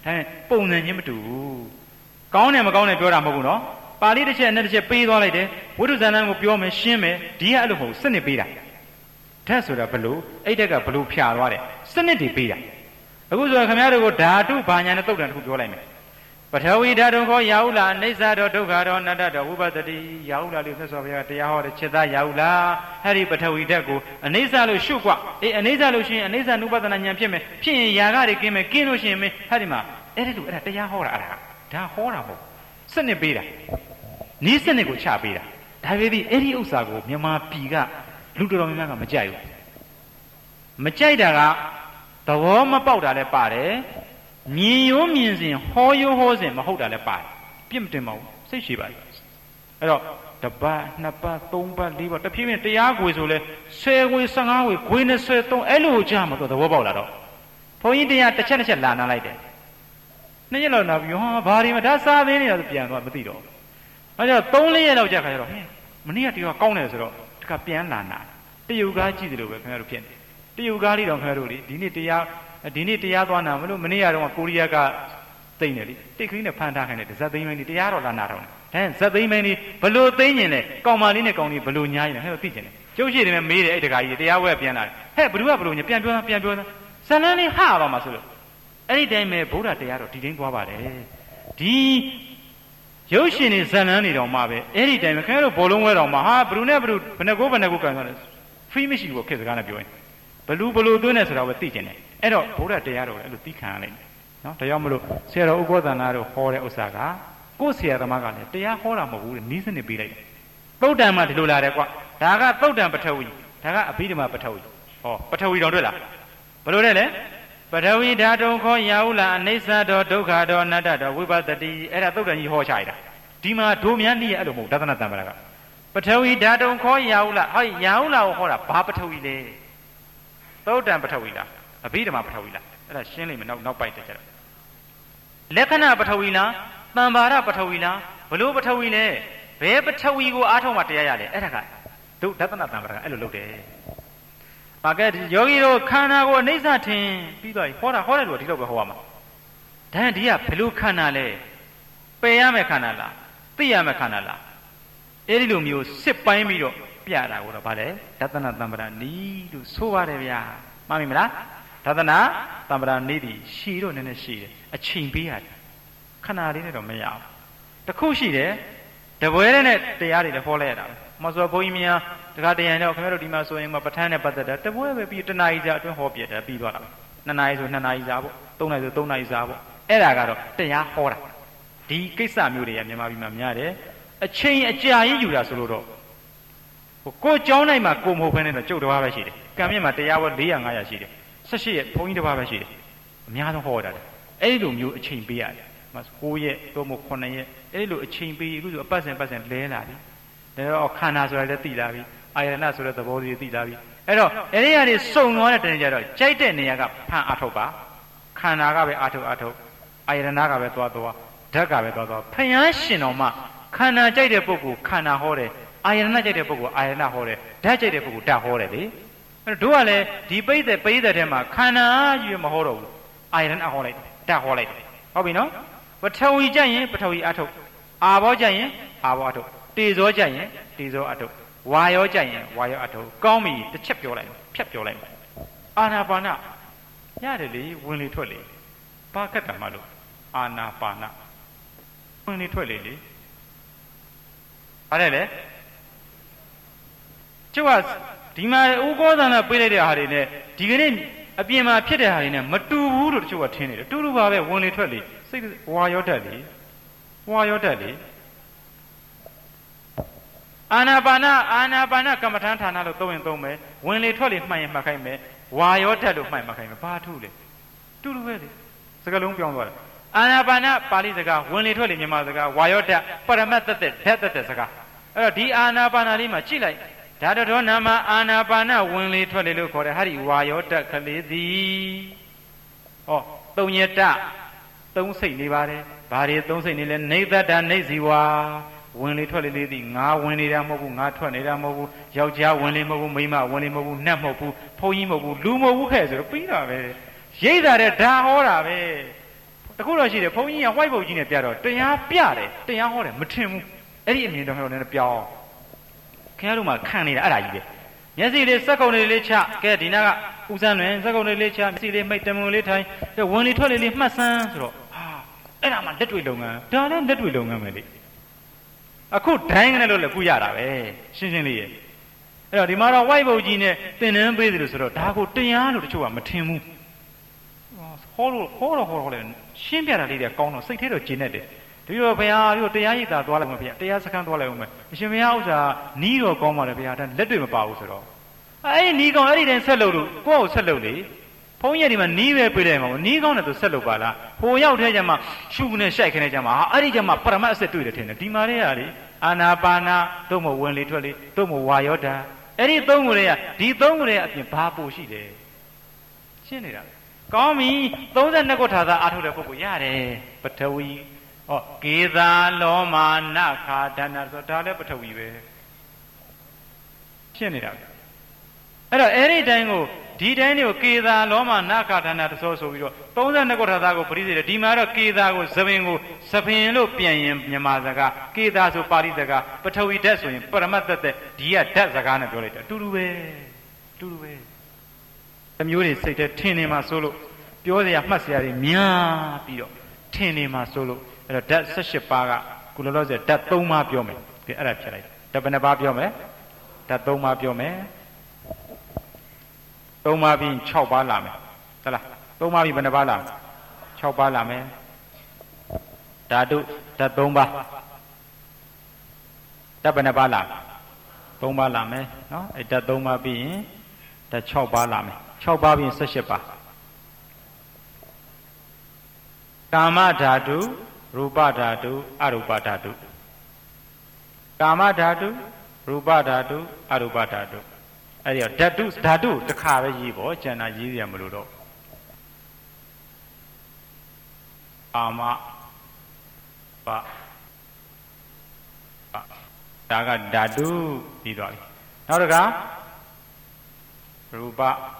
ဒါနဲ့ပုံစံချင်းမတူဘူးကောင်းတယ်မကောင်းတယ်ပြောတာမဟုတ်ဘူးနော်ပါဠိတစ်ချက်နဲ့တစ်ချက်ပေးသွားလိုက်တယ်ဝိတုဇာဏကိုပြောမယ်ရှင်းမယ်ဒီကအဲ့လိုမဟုတ်စနစ်ပေးတာဓာတ်ဆိုတာဘလို့အဲ့ဓာတ်ကဘလို့ဖြာသွားတယ်စနစ်တွေပေးတာအခုဆိုရင်ခင်ဗျားတို့ကိုဓာတုဘာညာနဲ့တုတ်တန်တစ်ခုပြောလိုက်မယ်ပထဝီဓာတုခေါ်ရာဟုလာအိဋ္ဌတော်ဒုက္ခတော်နတ္တတော်ဝိပဿတိရာဟုလာလို့ဆက်ဆိုဘုရားတရားဟောတဲ့จิตသားရာဟုလာအဲ့ဒီပထဝီဓာတ်ကိုအိဋ္ဌလို့ရှုกว่าအေးအိဋ္ဌလို့ရှိရင်အိဋ္ဌနုပဒနာဉာဏ်ဖြစ်မယ်ဖြစ်ရင်ယာကတွေကင်းမယ်ကင်းလို့ရှိရင်မင်းအဲ့ဒီမှာအဲ့ဒီလိုအဲ့ဒါတရားဟောတာအဲ့ဒါဒါဟောတာမဟုတ်စနစ်ပေးတာနီးစနစ်ကိုချပေးတာဒါပေမဲ့အဲ့ဒီဥစ္စာကိုမြန်မာပြည်ကလူတော်တော်များများကမကြိုက်ဘူးမကြိုက်တာကသဘောမပေါက်တာလည်းပါတယ်မြင်ရိုးမြင်စဉ်ဟောရိုးဟောစဉ်မဟုတ်တာလည်းပါတယ်ပြစ်မတင်ပါဘူးစိတ်ရှိပါလေအဲ့တော့တပတ်နှစ်ပတ်သုံးပတ်လေးပတ်တဖြည်းဖြည်းတရားကိုဆိုလဲဆယ်ကိုဆယ့်ငါးကိုကိုနှစ်ဆယ်သုံးအဲ့လိုကြာမှတော့သဘောပေါက်လာတော့ဘုန်းကြီးတရားတစ်ချက်တစ်ချက်လာနာလိုက်တယ်နှစ်ရက်လောက်နာပြီးဟာဘာဒီမှာဒါစားသေးနေတာဆိုပြန်သွားမသိတော့အဲ့တော့သုံးလေးရက်လောက်ကြာခါကျတော့ဟင်းမနေ့ကတရားကောင်းတယ်ဆိုတော့တခါပြန်လာနာတယူကားကြည့်တယ်လို့ပဲခင်ဗျားတို့ဖြစ်နေတယူကားလေးတော့ခင်ဗျားတို့လေဒီနေ့တရားဒီနေ့တရားသွားနာမလို့မနေ့ကတော့ကိုရီးယားကသိမ့်တယ်လေတိတ်ခင်းနဲ့ဖန်ထားခိုင်းတယ်ဇက်သိမ်းမင်းဒီတရားတော်လာနာတော့တယ်ဒါဇက်သိမ်းမင်းဒီဘလို့သိမ့်ညင်လဲကောင်မလေးနဲ့ကောင်လေးဘလို့ညားရင်လဲဟဲ့သိချင်တယ်ကျုပ်ရှိတယ်မေးတယ်အဲ့တခါကြီးတရားဝဲပြန်လာတယ်ဟဲ့ဘ누구ကဘလို့ညပြန်ပြောပြန်ပြောဇလန်းလေးဟပါမှာဆိုလို့အဲ့ဒီတိုင်းပဲဗုဒ္ဓတရားတော်ဒီတိုင်းသွားပါတယ်ဒီရုပ်ရှင်နေဇလန်းနေတော်မှာပဲအဲ့ဒီတိုင်းပဲခင်ဗျားတို့ဘောလုံးဝဲတော်မှာဟာဘ누구နဲ့ဘ누구ဘယ်နှကိုဘယ်နှကိုကန်သွားတယ်ဖီးမရှိဘူးခက်စကားနဲ့ပြောရင်ဘလူဘလူသွင်းနေဆိုတာပဲသိကျင်တယ်အဲ့တော့ဘုရားတရားတော်လည်းအဲ့လိုသိခံရလိမ့်မယ်နော်ဒါကြောင့်မလို့ဆရာတော်ဥက္ကောသန္တာတို့ဟောတဲ့ဥစ္စာကကိုယ်ဆရာသမားကလည်းတရားဟောတာမဟုတ်ဘူးနီးစနစ်ပေးလိုက်တယ်သုတ်တံမှာဒီလိုလာတယ်ကွာဒါကသုတ်တံပထဝီဒါကအဘိဓမ္မာပထဝီဟောပထဝီတော်တွေ့လားဘယ်လိုလဲလဲပထဝီဓာတုံခောရာဟုလာအိဋ္ဌတော်ဒုက္ခတော်အနတ္တတော်ဝိပဿတိအဲ့ဒါသုတ်တံကြီးဟောချရတာဒီမှာဒိုများနည်းအဲ့လိုမဟုတ်ဒသနတံပရကပထဝီဓာတုံခောရာဟုလာဟောရာဟုလာကိုဟောတာဘာပထဝီလဲသုတ်တံပထဝီလားအဘိဓမ္မာပထဝီလားအဲ့ဒါရှင်းလိမ့်မယ်နောက်နောက်ပိုက်တက်ကြတော့လက္ခဏာပထဝီလားတံပါရပထဝီလားဘလို့ပထဝီလဲဘယ်ပထဝီကိုအားထုတ်မှတရားရလဲအဲ့ဒါကဒုဒသနတံပါရကအဲ့လိုလုပ်တယ်ပါကဲယောဂီတို့ခန္ဓာကိုအိဋ္ဌထင်ပြီးသွားပြီဟောတာဟောတယ်လို့ဒီလိုပဲဟောရမှာဒါဒီကဘလို့ခန္ဓာလဲပယ်ရမယ်ခန္ဓာလားသိရမယ်ခန္ဓာလားအဲ့ဒီလိုမျိုးစစ်ပိုင်းပြီးတော့ပြတာကိုတော့ဗါလဲဒသနတံပါရနီးလို့ဆိုပါတယ်ဗျာမှန်ပြီမလားဒသနာတံပရာနေသည်ရှည်တော့နည်းနည်းရှည်တယ်အချိန်ပေးရတယ်ခဏလေးနဲ့တော့မရဘူးတခုရှိတယ်တပွဲနဲ့တရားတွေလည်းဟောလိုက်ရတာပဲမဆိုဘုန်းကြီးများတခါတရံတော့ခင်ဗျားတို့ဒီမှာဆိုရင်မပဋ္ဌာန်းနဲ့ပတ်သက်တာတပွဲပဲပြီးတနာရီစာအတွင်းဟောပြတယ်ပြီးသွားတာပဲနှစ်နာရီဆိုနှစ်နာရီစာပေါ့သုံးနာရီဆိုသုံးနာရီစာပေါ့အဲ့ဒါကတော့တရားဟောတာဒီကိစ္စမျိုးတွေကမြန်မာပြည်မှာများတယ်အချိန်အကြာကြီးယူတာဆိုလို့တော့ကိုယ်ကြောင်းနိုင်မှာကိုမဟုတ်ဘဲနဲ့တော့ကျုပ်တစ်ပါးပဲရှိတယ်ကံမြင့်မှာတရားဝဲ၄ရာ၅ရာရှိတယ်ဆက်ရှိရဲ့ဘုန်းကြီးတစ်ပါးပဲရှိတယ်အများဆုံးဟောတာတယ်အဲ့ဒီလိုမျိုးအချိန်ပေးရတယ်ကိုးရက်သို့မဟုတ်ခုနှစ်ရက်အဲ့ဒီလိုအချိန်ပေးအခုဆိုအပတ်စဉ်ပတ်စဉ်လဲလာပြီဒါတော့ခန္ဓာဆိုတာလည်းသိလာပြီအာယတနာဆိုတဲ့သဘောလေးသိလာပြီအဲ့တော့အဲ့ဒီကနေစုံသွားတဲ့တနေ့ကျတော့ကြိုက်တဲ့နေရာကဖန်အားထုတ်ပါခန္ဓာကပဲအားထုတ်အားထုတ်အာယတနာကပဲသွားသွားဓာတ်ကပဲသွားသွားဖျားရှင်တော်မှခန္ဓာကြိုက်တဲ့ပုဂ္ဂိုလ်ခန္ဓာဟောတယ်အာယတနာကြိုက်တဲ့ပုဂ္ဂိုလ်အာယတနာဟောတယ်ဓာတ်ကြိုက်တဲ့ပုဂ္ဂိုလ်ဓာတ်ဟောတယ်လေအဲ့တို့ကလည်းဒီပိဋကပိဋကထဲမှာခန္ဓာကြီးမဟောတော့ဘူးအာယတနာဟောလိုက်ဓာတ်ဟောလိုက်ဟုတ်ပြီနော်ပထဝီကြရင်ပထဝီအထုတ်အာဘောကြရင်အာဘောအထုတ်တေဇောကြရင်တေဇောအထုတ်ဝါယောကြရင်ဝါယောအထုတ်ကောင်းပြီတစ်ချက်ပြောလိုက်ဖြတ်ပြောလိုက်အာနာပါနရတယ်လေဝင်လေထွက်လေဘာကတ်တယ်မလို့အာနာပါနဝင်လေထွက်လေလေအဲ့ဒါလေကျုပ်ကဒီမှာဥကောသနာပေးလိုက်တဲ့ဟာတွေနဲ့ဒီကနေ့အပြင်မှာဖြစ်တဲ့ဟာတွေနဲ့မတူဘူးလို့တချို့ကထင်နေတယ်တူတူပါပဲဝင်လေထွက်လေစိတ်ဝါရောတတ်လေဝါရောတတ်လေအာနာပါနအာနာပါနကမ္မဋ္ဌာန်းဌာနလို့သုံးရင်သုံးမယ်ဝင်လေထွက်လေမှတ်ရင်မှတ်ခိုင်းမယ်ဝါရောတတ်လို့မှတ်မှတ်ခိုင်းမယ်ဘာထုလေတူတူပဲလေစကားလုံးပြောင်းသွားတယ်အာနာပါနပါဠိစကားဝင်လေထွက်လေမြန်မာစကားဝါရောတတ်ပရမတ်တသက်ဓာတ်တသက်စကားအဲ့တော့ဒီအာနာပါနလေးမှာကြည့်လိုက်ဓာတတော်နာမအာနာပါနဝင်လေထွက်လေလို့ခေါ်တယ်ဟာဒီဝါယောတကလေးသည်ဟောသုံးရတသုံးစိတ်နေပါတယ်ဘာတွေသုံးစိတ်နေလဲနေသတ္တနေဇီဝါဝင်လေထွက်လေလေးသည်ငါဝင်နေတာမဟုတ်ဘူးငါထွက်နေတာမဟုတ်ဘူးယောက်ျားဝင်လေမဟုတ်ဘူးမိန်းမဝင်လေမဟုတ်ဘူးနှက်မဟုတ်ဘူးဖုန်းကြီးမဟုတ်ဘူးလူမဟုတ်ဘူးခဲ့ဆိုတော့ပြီးတာပဲရိတ်တာတဲ့ဓာဟောတာပဲတခုတော့ရှိတယ်ဘုန်းကြီးက white board ကြီးနဲ့ပြတော့တရားပြတယ်တရားဟောတယ်မထင်ဘူးအဲ့ဒီအမြင်တော့ဟောနေပြောင်းခင်ဗျားတို့မှခံနေတာအဲ့ဒါကြီးပဲမျက်စိလေးစက်ကုံလေးလေးချကဲဒီနာကဦးစန်းလွင်စက်ကုံလေးလေးချမျက်စိလေးမိတ်တမွန်လေးထိုင်ဝင်လေထွက်လေလေးမှတ်စမ်းဆိုတော့ဟာအဲ့ဒါမှလက်တွေ့လုပ်ငန်းဒါလည်းလက်တွေ့လုပ်ငန်းပဲလေအခုဒိုင်းကနေလို့လည်းကုရတာပဲရှင်းရှင်းလေးရဲ့အဲ့တော့ဒီမှာတော့ white board ကြီးနဲ့သင်တန်းပေးတယ်လို့ဆိုတော့ဒါကိုတရားလို့တချို့ကမထင်ဘူးဟောလို့ဟောတော့ဟောတော့လည်းရှင်းပြတာလေးတွေကောင်းတော့စိတ်ထဲတော့ကျဉ်နေတယ်ဒီလိုဘုရားဒီလိုတရားရည်သာသွားလိုက်မှာဘုရားတရားစခန်းသွားလိုက်အောင်မယ်အရှင်ဘုရားဥစ္စာနီးတော့ကောင်းပါလေဘုရားဒါလက်တွေ့မပါဘူးဆိုတော့အဲ့ဒီနီးကောင်းအဲ့ဒီတိုင်းဆက်လို့လို့ကိုယ့်ကိုဆက်လို့လေဘုန်းကြီးကဒီမှာနီးပဲပြေးတယ်မှာနီးကောင်းတယ်သူဆက်လို့ပါလားဟိုရောက်တဲ့ကျမှရှုနဲ့ရှိုက်ခနဲ့ကျမှဟာအဲ့ဒီကျမှပရမတ်အစစ်တွေ့တယ်ထင်တယ်ဒီမှာလေးကလေအာနာပါနာတို့မဝင်လေထွက်လေတို့မဝါယောဓာအဲ့ဒီသုံးခုတွေကဒီသုံးခုတွေအပြင်ဘာပို့ရှိတယ်ရှင်းနေတာကောင်းပြီသုံး၂ခုထာသာအားထုတ်တဲ့ပုဂ္ဂိုလ်ရတယ်ပထဝီဟောကေသာလောမာနခာဒနာဆိုဒါလည်းပထဝီပဲရှင်းနေတာအဲ့တော့အဲ့ဒီတိုင်းကိုဒီတိုင်းတွေကိုကေသာလောမာနခာဒနာတစောဆိုပြီးတော့သုံး၂ခုထာသာကိုပရိသေတယ်ဒီမှာတော့ကေသာကိုသပင်ကိုသပင်လို့ပြန်ရင်မြန်မာစကားကေသာဆိုပါဠိစကားပထဝီဓာတ်ဆိုရင်ပရမတ်သက်သက်ဒီကဓာတ်စကားနဲ့ပြောလိုက်တာအတူတူပဲအတူတူပဲအမျိုးတွေစိတ်ထဲထင်နေမှာဆိုလို့ပြောစရာမှတ်စရာတွေများပြီးတော့ထင်နေမှာဆိုလို့အဲ့တော့ဓာတ်၁၈ပါးကကုလောလောဆယ်ဓာတ်၃ပါးပြောမယ်ဒီအဲ့ဒါဖြစ်လိုက်ဓာတ်ဘယ်နှပါးပြောမယ်ဓာတ်၃ပါးပြောမယ်၃ပါးပြီး၆ပါးလာမယ်ဟုတ်လား၃ပါးပြီးဘယ်နှပါးလာ၆ပါးလာမယ်ဓာတုဓာတ်၃ပါးဓာတ်ဘယ်နှပါးလာ၃ပါးလာမယ်နော်အဲ့ဓာတ်၃ပါးပြီးရင်ဓာတ်၆ပါးလာမယ်၆ပါးပြီး၁၈ပါးကာမဓာတုရူပဓာတုအရူပဓာတုကာမဓာတုရူပဓာတုအရူပဓာတုအဲ့ဒီဓာတုဓာတုတစ်ခါပဲရေးပေါ့ကျန်တာရေးရမလို့တော့ကာမပဒါကဓာတုပြီးသွားပြီနောက်တစ်ခါရူပ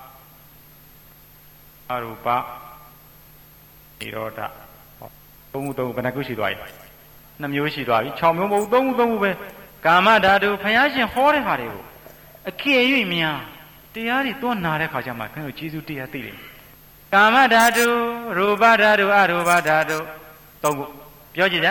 အရူပနိရောဓသုံးခုသုံးခုဘယ်နှခုရှိသွားပြီနှစ်မျိုးရှိသွားပြီ၆မျိုးမဟုတ်သုံးခုသုံးခုပဲကာမဓာတုဘုရားရှင်ဟောတဲ့ဟာတွေကိုအကယ်၍များတရားတွေသွားနာတဲ့ခါကျမှခင်ဗျားကျေးဇူးတရားသိတယ်ကာမဓာတုရူပဓာတုအရူပဓာတုသုံးခုပြောကြည့်ကြ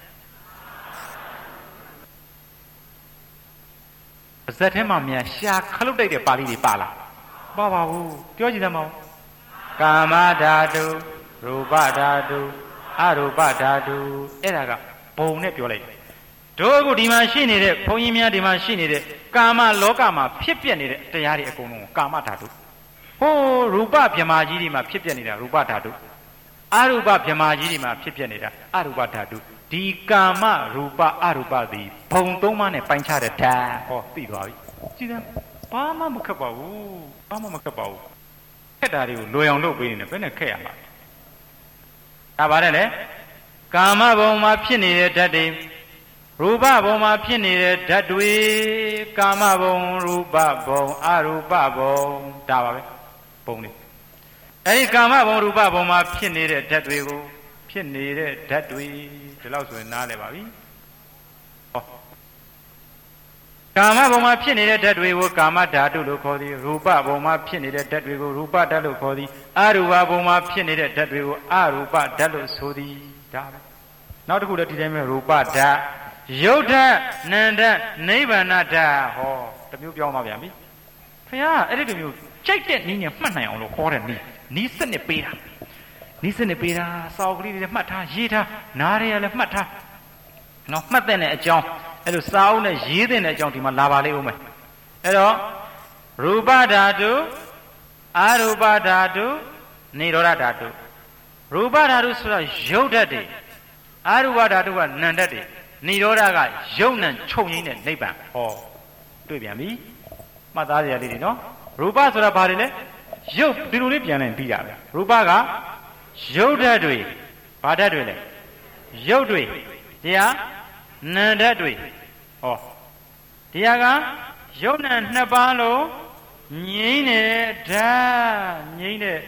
ပါဇက်ထဲမှာများရှာခလုတ်တိုက်တဲ့ပါဠိတွေပါလားပါပါဘူးပြောကြည့်တယ်မဟုတ်ကာမဓာတုရူပဓာတုအရူပဓာတုအဲ့ဒါကဘုံနဲ့ပြောလိုက်တို့အခုဒီမှာရှိနေတဲ့ဘုန်းကြီးများဒီမှာရှိနေတဲ့ကာမလောကမှာဖြစ်ပျက်နေတဲ့တရားတွေအကုန်လုံးကာမဓာတုဟိုရူပဗြမာကြီးတွေမှာဖြစ်ပျက်နေတာရူပဓာတုအရူပဗြမာကြီးတွေမှာဖြစ်ပျက်နေတာအရူပဓာတုဒီကာမရူပအရူပသည်ဘုံသုံးပါးနဲ့ပိုင်းခြားတဲ့ဓာတ်ဟောသိသွားပြီကြည့်စမ်းဘာမှမခက်ပါဘူးဘာမှမခက်ပါဘူးခက်တာတွေကိုလွယ်အောင်လုပ်ပေးနေတယ်ဘယ်နဲ့ခက်ရမှာဒါပါတယ်လေကာမဘုံမှာဖြစ်နေတဲ့ဓာတ်တွေရူပဘုံမှာဖြစ်နေတဲ့ဓာတ်တွေကာမဘုံရူပဘုံအရူပဘုံဒါပါပဲဘုံလေးအဲဒီကာမဘုံရူပဘုံမှာဖြစ်နေတဲ့ဓာတ်တွေကိုဖြစ်နေတဲ့ဓာတ်တွေဒီလောက်ဆိုရင်နားလည်ပါပြီဟောကာမဘုံမှာဖြစ်နေတဲ့ဓာတ်တွေကိုကာမဓာတုလို့ခေါ်သည်ရူပဘုံမှာဖြစ်နေတဲ့ဓာတ်တွေကိုရူပဓာတ်လို့ခေါ်သည်အရူပဘုံမှာဖြစ်နေတဲ့ဓာတ်တွေကိုအရူပဓာတ်လို့ဆိုသည်ဒါပဲနောက်တစ်ခုလည်းဒီတိုင်းပဲရူပဓာတ်ယုတ်ဓာတ်နန္ဒနိဗ္ဗာန်ဓာတ်ဟောတမျိုးပြောင်းပါဗျာမိခင်ဗျာအဲ့ဒီတမျိုးကြိုက်တဲ့နည်းနဲ့မှတ်နိုင်အောင်လို့ခေါ်တဲ့နည်းနီးစနစ်ပေးတာနီးစနစ်ပေးတာစောက်ကလေးတွေမှတ်ထားရေးထားနားတွေကလည်းမှတ်ထားနော်မှတ်တဲ့အကြောင်းအဲ့လိုစာအုပ်နဲ့ရေးတဲ့အကြောင်းဒီမှာလာပါလိမ့်ဦးမယ်အဲ့တော့ရူပဓာတုအရူပဓာတုနိရောဓဓာတုရူပဓာတုဆိုတာယုတ်ဓာတ်တွေအရူပဓာတုကနန္ဓာတ်တွေနိရောဓကယုတ်နံချုပ်ရင်းတဲ့နိဗ္ဗာန်ဟောတွေ့ပြန်ပြီမှတ်သားစရာလေးတွေနော်ရူပဆိုတာဘာတွေလဲယုတ်ဒီလိုလေးပြန်လိုက်ပြီးတာပဲရူပကယုတ်ဓာတ်တွေဘာဓာတ်တွေလဲယုတ်တွေတရားနန္ဓာတ်တွေဟောတရားကယုတ်နံနှစ်ပါးလို့ငြိမ့်တဲ့ဓာတ်ငြိမ့်တဲ့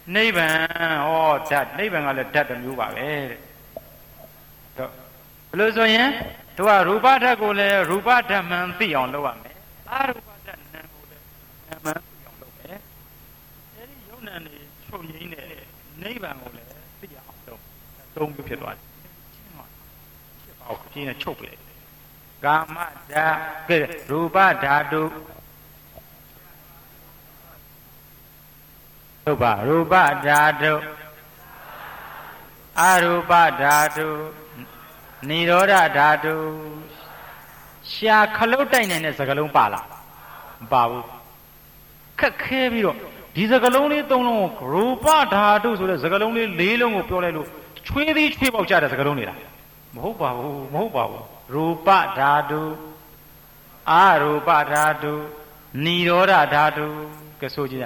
နိဗ္ဗာန်ဩဓာတ်နိဗ္ဗာန်ကလည်းဓာတ်တစ်မျိုးပါပဲတဲ့တော့ဘယ်လိုဆိုရင်တို့ကရူပဓာတ်ကိုလည်းရူပဓာတ်မှန်သိအောင်လုပ်ရမယ်အရူပဓာတ်နာမ်ကိုလည်းနာမ်မှန်သိအောင်လုပ်မယ်အဲဒီယုံနာနေချုပ်ရင်းတဲ့နိဗ္ဗာန်ကိုလည်းသိအောင်လုပ်သုံးမျိုးဖြစ်သွားတယ်ဖြစ်ပါဦးပြင်းနဲ့ချုပ်ပလိုက်ကာမဓာတ်ကဲရူပဓာတုဟုတ်ပါရူပဓာတုအရူပဓာတုနိရောဓဓာတုရှာခလုတ်တိုက်နိုင်တဲ့စကားလုံးပါလားမပါဘူးခက်ခဲပြီးတော့ဒီစကားလုံးလေးသုံးလုံးကိုရူပဓာတုဆိုတဲ့စကားလုံးလေးလေးလုံးကိုပြောလိုက်လို့ချွေးသေးချွေးပေါက်ကြတဲ့စကားလုံးတွေလားမဟုတ်ပါဘူးမဟုတ်ပါဘူးရူပဓာတုအရူပဓာတုနိရောဓဓာတုကဲဆိုကြည့်ရ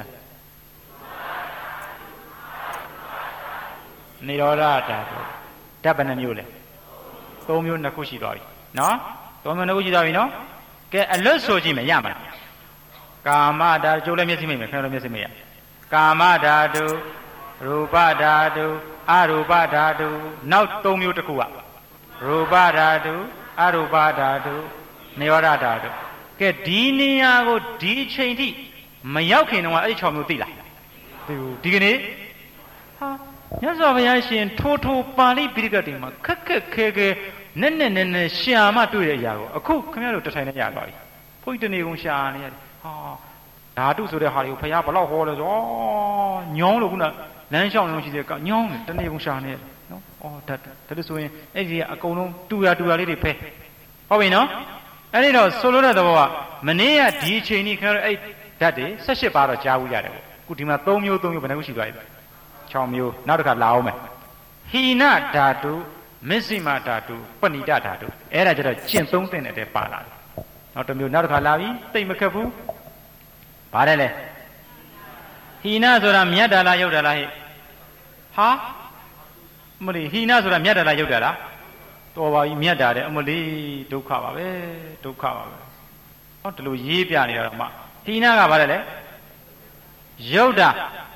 နိရောဓဓာတုဓာတ်ဘယ်နှမျိုးလဲသုံးမျိုးနှစ်ခုရှိသွားပြီနော်သုံးမျိုးနှစ်ခုရှိသွားပြီနော်ကဲအလွတ်ဆိုကြည့်မယ်ရမလားကာမဓာတုကျိုးလည်းမျက်စိမိတ်မယ်ခင်ဗျားတို့မျက်စိမိတ်ရကာမဓာတုရူပဓာတုအရူပဓာတုနောက်သုံးမျိုးတစ်ခုကရူပဓာတုအရူပဓာတုနိရောဓဓာတုကဲဒီနေရာကိုဒီအချိန်ထိမရောက်ခင်တော့အဲ့ဒီ၆မျိုးသိလားသိဘူးဒီကနေ့ဟာမြတ်စွာဘုရားရှင်ထိုးထိုးပါဠိပိဋကတ်တွေမှာခက်ခက်ခဲခဲနဲ့နဲ့နဲ့နဲ့ရှာမှတွေ့တဲ့အရာကိုအခုခင်ဗျားတို့တထိုင်နဲ့ရသွားပြီဘုန်းကြီးတနေကုန်ရှာနေရတယ်ဟာဓာတုဆိုတဲ့ဟာတွေကိုဘုရားဘလောက်ဟောလဲဆိုညောင်းလို့ခုနလမ်းလျှောက်လုံးရှိတဲ့ညောင်းတနေကုန်ရှာနေတယ်နော်အော်ဓာတ်ဒါလို့ဆိုရင်အဲ့ဒီကအကုန်လုံးတူရတူရလေးတွေဖဲဟုတ်ပြီနော်အဲ့ဒီတော့ဆိုလိုတဲ့သဘောကမနေ့ကဒီအချိန်ကြီးခင်ဗျားတို့အဲ့ဓာတ်တွေ၁၈ပါးတော့ကြားဘူးရတယ်ပေါ့အခုဒီမှာ၃မျိုး၃မျိုးဘယ်နှခုရှိသွားပြီ၆မျိုးနောက်တစ်ခါလာအောင်မယ်ဟိနဓာတုမစ္စိမဓာတုပဏိတဓာတုအဲ့ဒါကျတော့ကျင့်သုံးတဲ့တဲ့ပါလာတယ်နောက်တစ်မျိုးနောက်တစ်ခါလာပြီသိမခက်ဘူးဗါတယ်လေဟိနဆိုတာမြတ်တာလားယုတ်တာလားဟဲ့ဟာမလီဟိနဆိုတာမြတ်တာလားယုတ်တာလားတော်ပါပြီမြတ်တာတဲ့အမလီဒုက္ခပါပဲဒုက္ခပါပဲဟောဒီလိုရေးပြနေတာတော့မှဟိနကဗါတယ်လေယုတ်တာ